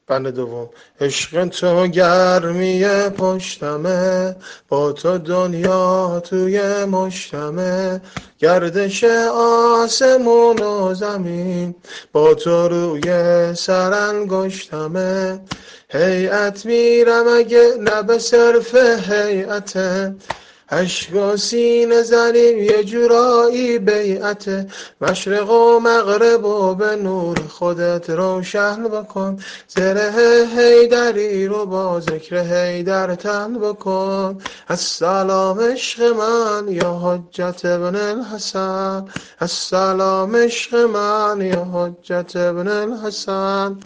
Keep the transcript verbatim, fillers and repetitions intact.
بند دوم. عشق تو گرمی پشتمه، با تو دنیا توی مشتمه، گردش آسمون و زمین با تو روی سر انگشتمه. هیئت میرم اگه نه به صرف هیئته، اشک و سینه زنیم یه جورایی بیعته. مشرق و مغرب و به نور خودت روشن بکن، زره حیدری رو با ذکر حیدر تن بکن. السلام عشق من یا حجت ابن الحسن، السلام عشق من یا حجت ابن الحسن.